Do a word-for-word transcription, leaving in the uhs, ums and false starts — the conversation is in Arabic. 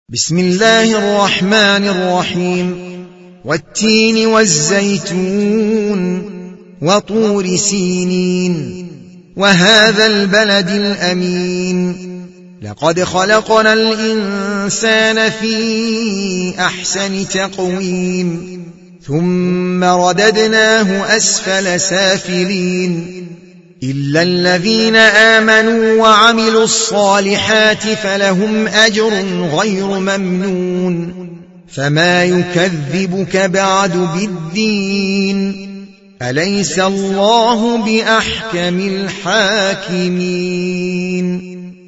بسم الله الرحمن الرحيم والتين والزيتون وطور سينين وهذا البلد الأمين لقد خلقنا الإنسان في أحسن تقويم ثم رددناه أسفل سافلين إلا الذين آمنوا وعملوا الصالحات فلهم أجر غير ممنون فما يكذبك بعد بالدين أليس الله بأحكم الحاكمين.